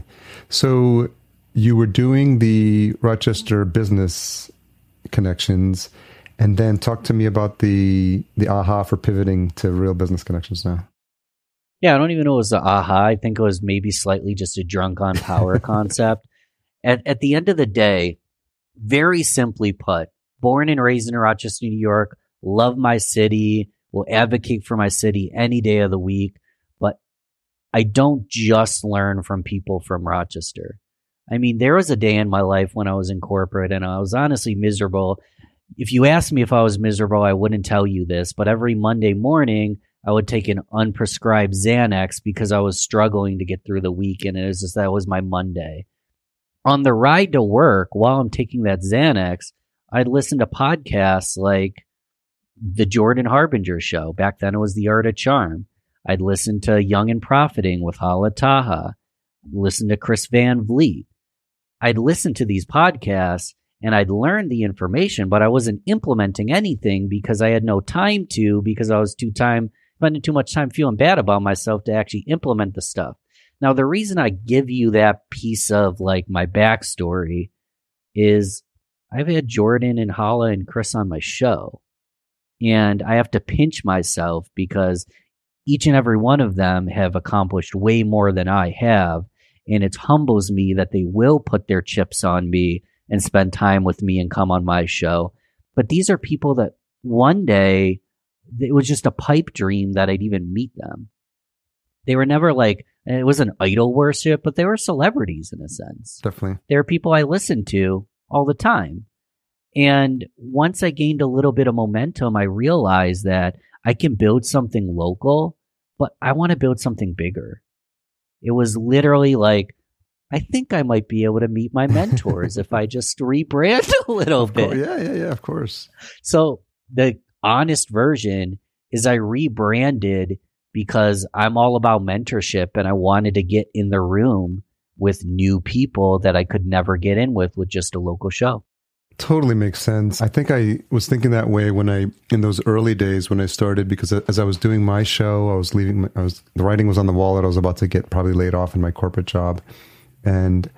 Speaker 4: So you were doing the Rochester business connections, and then talk to me about the aha for pivoting to real business connections now.
Speaker 3: Yeah, I don't even know it was the aha. I think it was maybe slightly just a drunk on power concept. At the end of the day, very simply put, born and raised in Rochester, New York, love my city, will advocate for my city any day of the week, but I don't just learn from people from Rochester. I mean, there was a day in my life when I was in corporate and I was honestly miserable. If you asked me if I was miserable, I wouldn't tell you this, but every Monday morning, I would take an unprescribed Xanax because I was struggling to get through the week, and it was just that was my Monday. On the ride to work, while I'm taking that Xanax, I'd listen to podcasts like The Jordan Harbinger Show. Back then, it was The Art of Charm. I'd listen to Young and Profiting with Hala Taha. Listen to Chris Van Vliet. I'd listen to these podcasts, and I'd learn the information, but I wasn't implementing anything because I had no time to, because I was spending too much time feeling bad about myself to actually implement the stuff. Now, the reason I give you that piece of like my backstory is I've had Jordan and Hala and Chris on my show, and I have to pinch myself because each and every one of them have accomplished way more than I have, and it humbles me that they will put their chips on me and spend time with me and come on my show. But these are people that one day, it was just a pipe dream that I'd even meet them. They were never like, it wasn't idol worship, but they were celebrities in a sense.
Speaker 4: Definitely.
Speaker 3: They were people I listened to all the time. And once I gained a little bit of momentum, I realized that I can build something local, but I want to build something bigger. It was literally like, I think I might be able to meet my mentors if I just rebrand a little bit.
Speaker 4: Yeah, of course.
Speaker 3: So the honest version is I rebranded because I'm all about mentorship, and I wanted to get in the room with new people that I could never get in with just a local show.
Speaker 4: Totally makes sense. I think I was thinking that way in those early days when I started, because as I was doing my show, the writing was on the wall that I was about to get probably laid off in my corporate job. And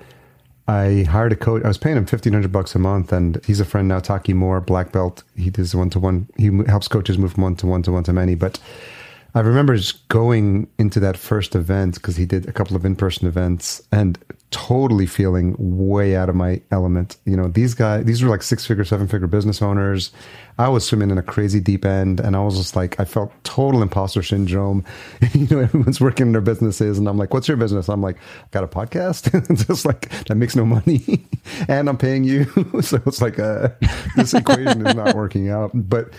Speaker 4: I hired a coach. I was paying him $1,500 a month, and he's a friend now, Taki Moore, black belt. He does one-to-one. He helps coaches move from one-to-one to one-to-many. But I remember just going into that first event, because he did a couple of in-person events, and totally feeling way out of my element. You know, these were like 6-figure, 7-figure business owners. I was swimming in a crazy deep end, and I was just like, I felt total imposter syndrome. You know, everyone's working in their businesses, and I'm like, what's your business? I'm like, got a podcast? It's just like, that makes no money, and I'm paying you. So it's like, this equation is not working out. But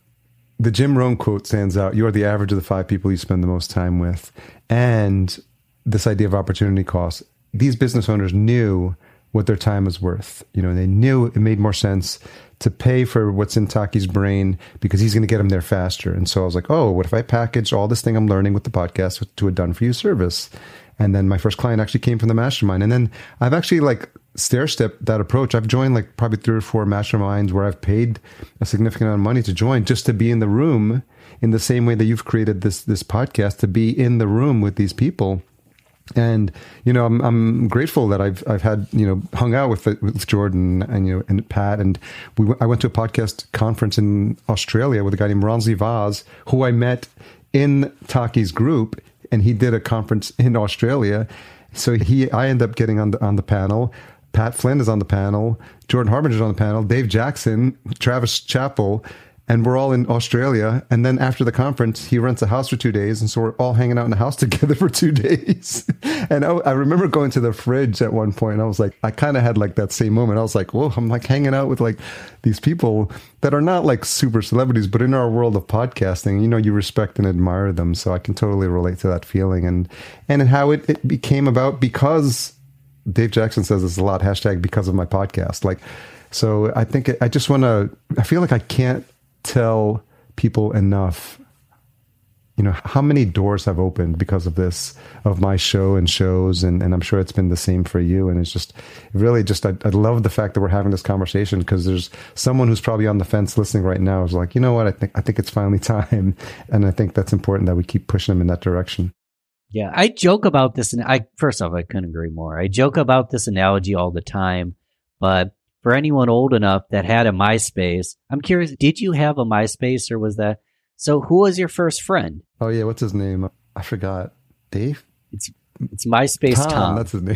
Speaker 4: the Jim Rohn quote stands out. You are the average of the 5 people you spend the most time with. And this idea of opportunity cost. These business owners knew what their time was worth. You know, they knew it made more sense to pay for what's in Taki's brain because he's going to get them there faster. And so I was like, oh, what if I package all this thing I'm learning with the podcast to a done-for-you service? And then my first client actually came from the mastermind. And then I've actually like stair-stepped that approach. I've joined like probably 3 or 4 masterminds where I've paid a significant amount of money to join just to be in the room in the same way that you've created this podcast, to be in the room with these people. And, you know, I'm grateful that I've had, you know, hung out with Jordan and, you know, and Pat. And I went to a podcast conference in Australia with a guy named Ronsley Vaz, who I met in Taki's group, and he did a conference in Australia. So I ended up getting on the panel. Pat Flynn is on the panel. Jordan Harbinger is on the panel. Dave Jackson, Travis Chappell, and we're all in Australia. And then after the conference, he rents a house for 2 days. And so we're all hanging out in the house together for 2 days. And I remember going to the fridge at one point, and I was like, I kind of had like that same moment. I was like, whoa, I'm like hanging out with like these people that are not like super celebrities, but in our world of podcasting, you know, you respect and admire them. So I can totally relate to that feeling and how it became about, because Dave Jackson says this a lot, hashtag because of my podcast. Like, so I think I feel like I can't tell people enough how many doors have opened because of this, of my show and shows, and I'm sure it's been the same for you. And it's just really just, I love the fact that we're having this conversation, because there's someone who's probably on the fence listening right now is like, you know what, I think it's finally time. And I think that's important that we keep pushing them in that direction.
Speaker 3: Yeah, I joke about this, and first off, I couldn't agree more. I joke about this analogy all the time, but for anyone old enough that had a MySpace, I'm curious, did you have a MySpace, or was that? So who was your first friend?
Speaker 4: Oh yeah, what's his name? I forgot. Dave?
Speaker 3: It's MySpace Tom.
Speaker 4: That's his name.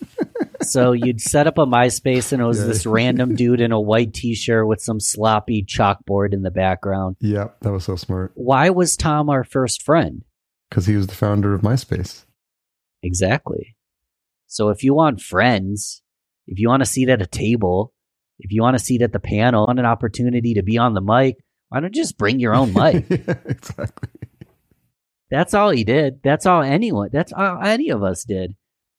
Speaker 3: So you'd set up a MySpace, and it was this random dude in a white t-shirt with some sloppy chalkboard in the background.
Speaker 4: Yeah, that was so smart.
Speaker 3: Why was Tom our first friend?
Speaker 4: Because he was the founder of MySpace.
Speaker 3: Exactly. So if you want friends, if you want a seat at a table, if you want a seat at the panel, want an opportunity to be on the mic, why don't you just bring your own mic?
Speaker 4: Yeah, exactly.
Speaker 3: That's all he did. That's all any of us did.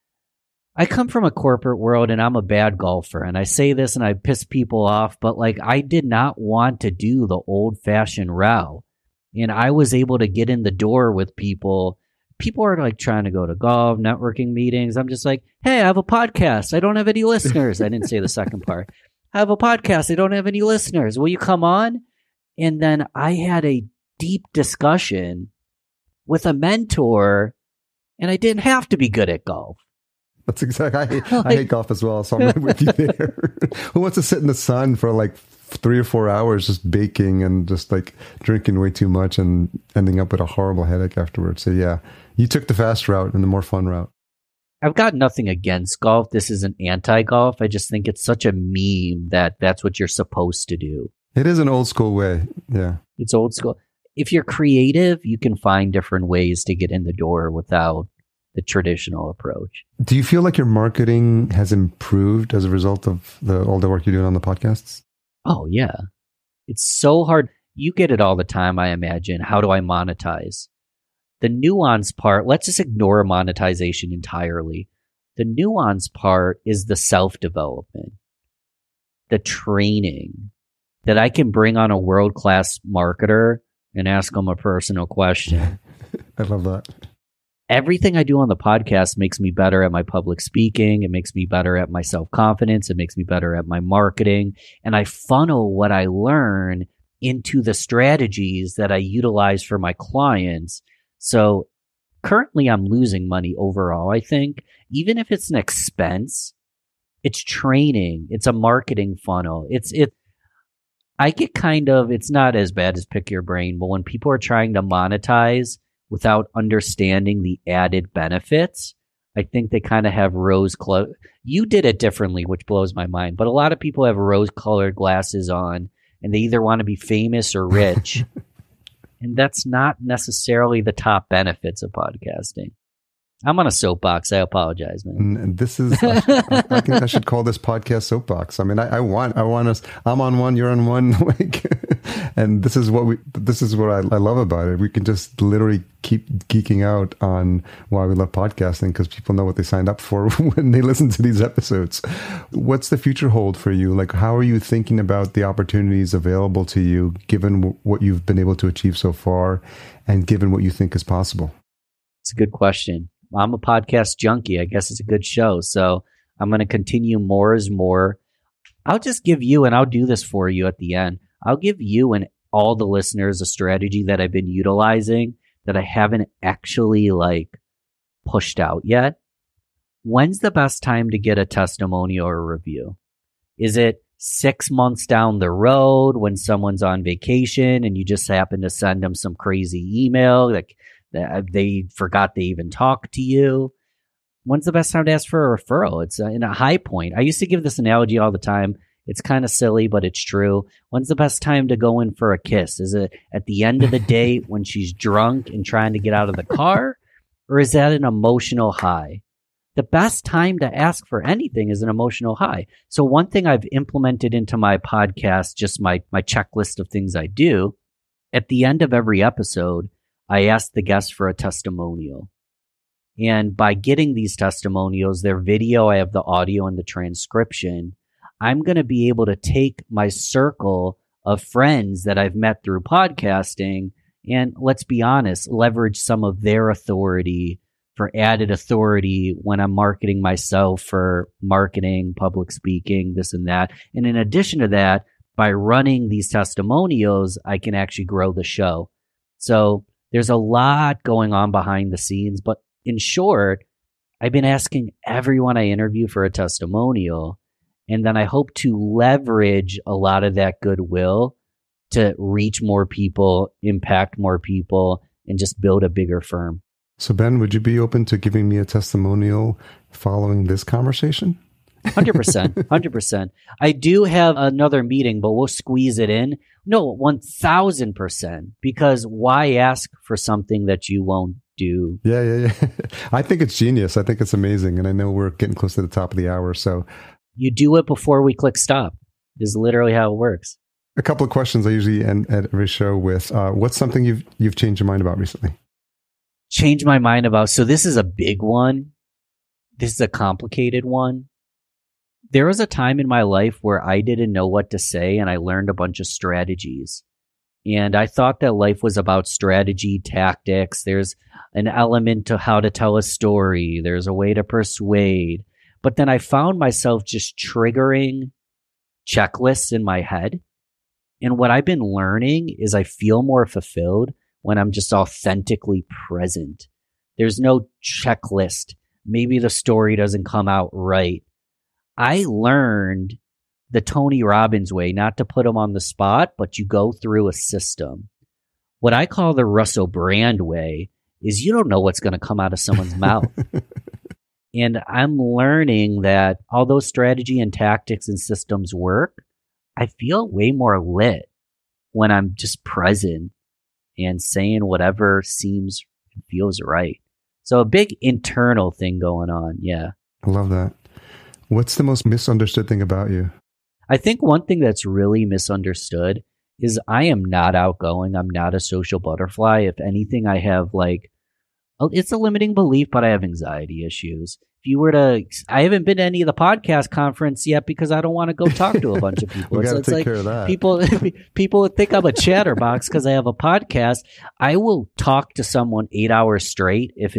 Speaker 3: I come from a corporate world, and I'm a bad golfer, and I say this and I piss people off, but I did not want to do the old-fashioned row. And I was able to get in the door with people. People are trying to go to golf, networking meetings. I'm just like, hey, I have a podcast. I don't have any listeners. I didn't say the second part. I have a podcast. I don't have any listeners. Will you come on? And then I had a deep discussion with a mentor, and I didn't have to be good at golf.
Speaker 4: That's exactly. I hate golf as well, so I'm right with you there. Who wants to sit in the sun for 3 or 4 hours just baking and just drinking way too much and ending up with a horrible headache afterwards? So yeah, you took the fast route and the more fun route.
Speaker 3: I've got nothing against golf. This isn't anti-golf. I just think it's such a meme that that's what you're supposed to do.
Speaker 4: It is an old school way. Yeah.
Speaker 3: It's old school. If you're creative, you can find different ways to get in the door without the traditional approach.
Speaker 4: Do you feel like your marketing has improved as a result of all the work you're doing on the podcasts?
Speaker 3: Oh, yeah. It's so hard. You get it all the time, I imagine. How do I monetize? The nuance part, let's just ignore monetization entirely. The nuance part is the self-development, the training that I can bring on a world-class marketer and ask them a personal question.
Speaker 4: I love that.
Speaker 3: Everything I do on the podcast makes me better at my public speaking. It makes me better at my self-confidence. It makes me better at my marketing. And I funnel what I learn into the strategies that I utilize for my clients. So currently I'm losing money overall, I think. Even if it's an expense, it's training. It's a marketing funnel. I get it's not as bad as Pick Your Brain, but when people are trying to monetize without understanding the added benefits, I think they kind of have rose-colored. You did it differently, which blows my mind. But a lot of people have rose-colored glasses on, and they either want to be famous or rich. And that's not necessarily the top benefits of podcasting. I'm on a soapbox. I apologize, man.
Speaker 4: And this is, I think I should call this podcast Soapbox. I mean, I want us, I'm on one, you're on one, and this is what I love about it. We can just literally keep geeking out on why we love podcasting, because people know what they signed up for when they listen to these episodes. What's the future hold for you? How are you thinking about the opportunities available to you, given what you've been able to achieve so far, and given what you think is possible?
Speaker 3: It's a good question. I'm a podcast junkie. I guess it's a good show. So I'm going to continue more is more. I'll just give you, and I'll do this for you at the end, I'll give you and all the listeners a strategy that I've been utilizing that I haven't actually pushed out yet. When's the best time to get a testimonial or a review? Is it 6 months down the road when someone's on vacation and you just happen to send them some crazy email that they forgot they even talked to you? When's the best time to ask for a referral? It's in a high point. I used to give this analogy all the time. It's kind of silly, but it's true. When's the best time to go in for a kiss? Is it at the end of the date when she's drunk and trying to get out of the car? Or is that an emotional high? The best time to ask for anything is an emotional high. So one thing I've implemented into my podcast, just my checklist of things I do, at the end of every episode, I ask the guest for a testimonial. And by getting these testimonials, their video, I have the audio and the transcription, I'm going to be able to take my circle of friends that I've met through podcasting And let's be honest, leverage some of their authority for added authority when I'm marketing myself for marketing, public speaking, this and that. And in addition to that, by running these testimonials, I can actually grow the show. So there's a lot going on behind the scenes. But in short, I've been asking everyone I interview for a testimonial. And then I hope to leverage a lot of that goodwill to reach more people, impact more people, and just build a bigger firm.
Speaker 4: So Ben, would you be open to giving me a testimonial following this conversation?
Speaker 3: 100%. 100%. I do have another meeting, but we'll squeeze it in. No, 1000%. Because why ask for something that you won't do?
Speaker 4: Yeah. I think it's genius. I think it's amazing. And I know we're getting close to the top of the hour. So
Speaker 3: you do it before we click stop is literally how it works.
Speaker 4: A couple of questions I usually end at every show with. What's something you've changed your mind about recently?
Speaker 3: Changed my mind about. So this is a big one. This is a complicated one. There was a time in my life where I didn't know what to say, and I learned a bunch of strategies. And I thought that life was about strategy, tactics. There's an element to how to tell a story. There's a way to persuade. But then I found myself just triggering checklists in my head. And what I've been learning is I feel more fulfilled when I'm just authentically present. There's no checklist. Maybe the story doesn't come out right. I learned the Tony Robbins way, not to put him on the spot, but you go through a system. What I call the Russell Brand way is you don't know what's going to come out of someone's mouth. And I'm learning that although strategy and tactics and systems work, I feel way more lit when I'm just present and saying whatever seems and feels right. So a big internal thing going on. Yeah.
Speaker 4: I love that. What's the most misunderstood thing about you?
Speaker 3: I think one thing that's really misunderstood is I am not outgoing. I'm not a social butterfly. If anything, I have it's a limiting belief, but I have anxiety issues. If you were to, I haven't been to any of the podcast conference yet because I don't want to go talk to a bunch of people.
Speaker 4: We got to take care of that.
Speaker 3: People think I'm a chatterbox because I have a podcast. I will talk to someone 8 hours straight if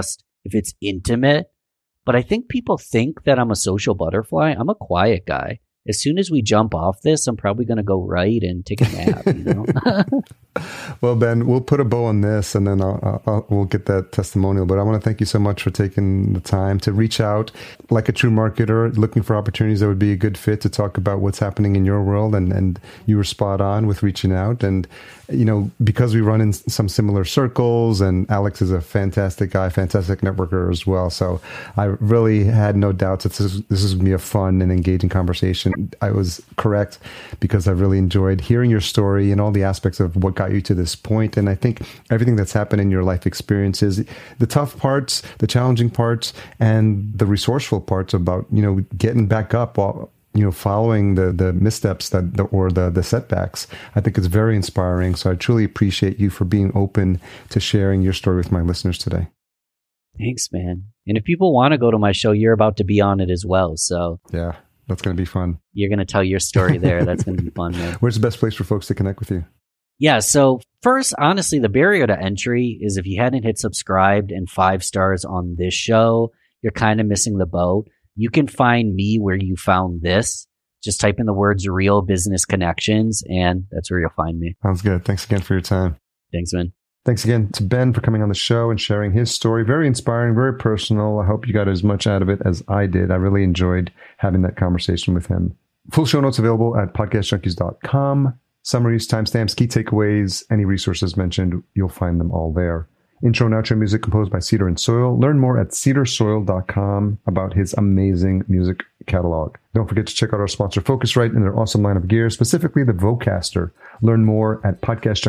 Speaker 3: it's intimate. But I think people think that I'm a social butterfly. I'm a quiet guy. As soon as we jump off this, I'm probably going to go right and take a nap, you know?
Speaker 4: Well, Ben, we'll put a bow on this and then we'll get that testimonial. But I want to thank you so much for taking the time to reach out like a true marketer, looking for opportunities that would be a good fit to talk about what's happening in your world. And you were spot on with reaching out. And, you know, because we run in some similar circles and Alex is a fantastic guy, fantastic networker as well. So I really had no doubts that this is going to be a fun and engaging conversation. I was correct because I really enjoyed hearing your story and all the aspects of what got you to this point. And I think everything that's happened in your life experiences, the tough parts, the challenging parts, and the resourceful parts about, you know, getting back up while, you know, following the missteps or the setbacks, I think it's very inspiring. So I truly appreciate you for being open to sharing your story with my listeners today.
Speaker 3: Thanks, man. And if people want to go to my show, you're about to be on it as well. So
Speaker 4: yeah. That's going to be fun.
Speaker 3: You're going to tell your story there. That's going to be fun, man.
Speaker 4: Where's the best place for folks to connect with you?
Speaker 3: Yeah. So first, honestly, the barrier to entry is if you hadn't hit subscribed and 5 stars on this show, you're kind of missing the boat. You can find me where you found this. Just type in the words Real Business Connections, and that's where you'll find me.
Speaker 4: Sounds good. Thanks again for your time.
Speaker 3: Thanks, man.
Speaker 4: Thanks again to Ben for coming on the show and sharing his story. Very inspiring, very personal. I hope you got as much out of it as I did. I really enjoyed having that conversation with him. Full show notes available at podcastjunkies.com. Summaries, timestamps, key takeaways, any resources mentioned, you'll find them all there. Intro and outro music composed by Cedar and Soil. Learn more at cedarsoil.com about his amazing music catalog. Don't forget to check out our sponsor Focusrite and their awesome line of gear, specifically the Vocaster. Learn more at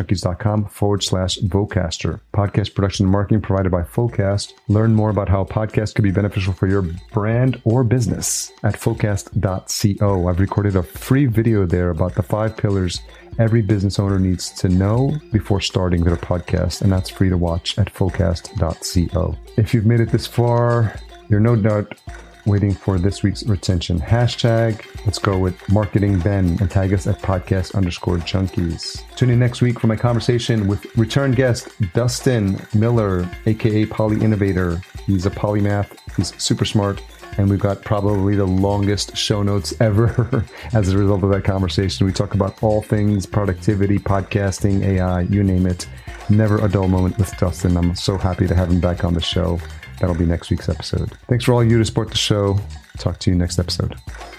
Speaker 4: podcastjunkies.com/Vocaster. Podcast production and marketing provided by Fullcast. Learn more about how a podcast could be beneficial for your brand or business at fullcast.co. I've recorded a free video there about the 5 pillars every business owner needs to know before starting their podcast, and that's free to watch at fullcast.co. If you've made it this far, you're no doubt waiting for this week's retention hashtag. Let's go with Marketing Ben and tag us at podcast_junkies. Tune in next week for my conversation with return guest Dustin Miller, aka Poly Innovator. He's a polymath. He's super smart. And we've got probably the longest show notes ever as a result of that conversation. We talk about all things productivity, podcasting, AI, you name it. Never a dull moment with Dustin. I'm so happy to have him back on the show. That'll be next week's episode. Thanks for all you to support the show. Talk to you next episode.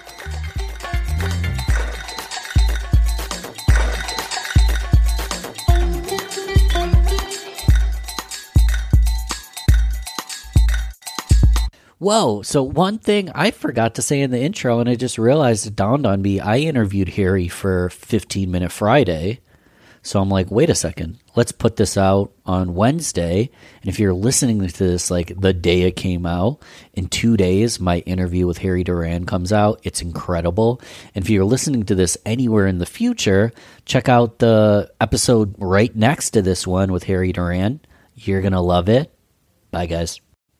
Speaker 3: Whoa, so one thing I forgot to say in the intro, and I just realized it dawned on me, I interviewed Harry for 15 Minute Friday. So I'm like, wait a second, let's put this out on Wednesday. And if you're listening to this like the day it came out, in 2 days, my interview with Harry Duran comes out. It's incredible. And if you're listening to this anywhere in the future, check out the episode right next to this one with Harry Duran. You're going to love it. Bye, guys.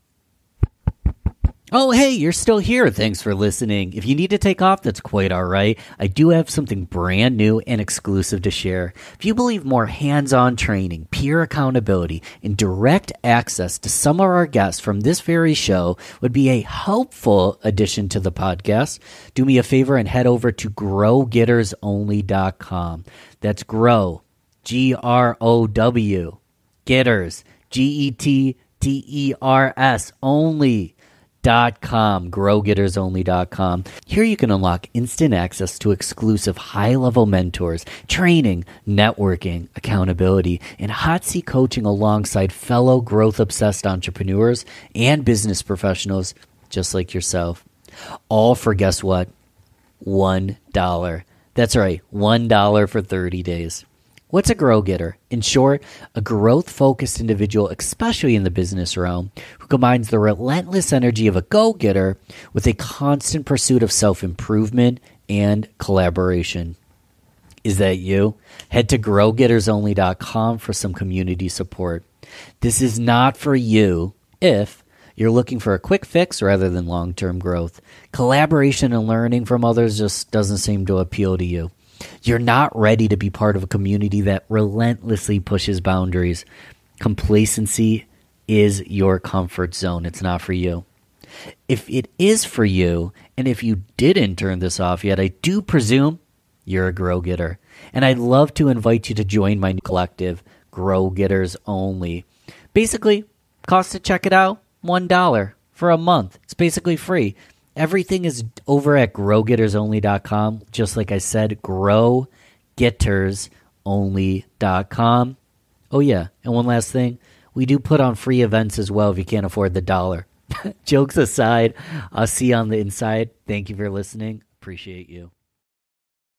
Speaker 3: Oh, hey, you're still here. Thanks for listening. If you need to take off, that's quite all right. I do have something brand new and exclusive to share. If you believe more hands-on training, peer accountability, and direct access to some of our guests from this very show would be a helpful addition to the podcast, do me a favor and head over to growgettersonly.com. That's grow, G-R-O-W, getters, G-E-T-T-E-R-S, only. growgettersonly.com. Here you can unlock instant access to exclusive high-level mentors, training, networking, accountability, and hot seat coaching alongside fellow growth-obsessed entrepreneurs and business professionals just like yourself. All for, guess what? $1. That's right, $1 for 30 days. What's a grow-getter? In short, a growth-focused individual, especially in the business realm, who combines the relentless energy of a go-getter with a constant pursuit of self-improvement and collaboration. Is that you? Head to growgettersonly.com for some community support. This is not for you if you're looking for a quick fix rather than long-term growth. Collaboration and learning from others just doesn't seem to appeal to you. You're not ready to be part of a community that relentlessly pushes boundaries. Complacency is your comfort zone. It's not for you. If it is for you, and if you didn't turn this off yet, I do presume you're a grow-getter. And I'd love to invite you to join my new collective, Grow Getters Only. Basically, cost to check it out, $1 for a month. It's basically free. Everything is over at growgettersonly.com. Just like I said, growgettersonly.com. Oh, yeah. And one last thing. We do put on free events as well if you can't afford the dollar. Jokes aside, I'll see you on the inside. Thank you for listening. Appreciate you.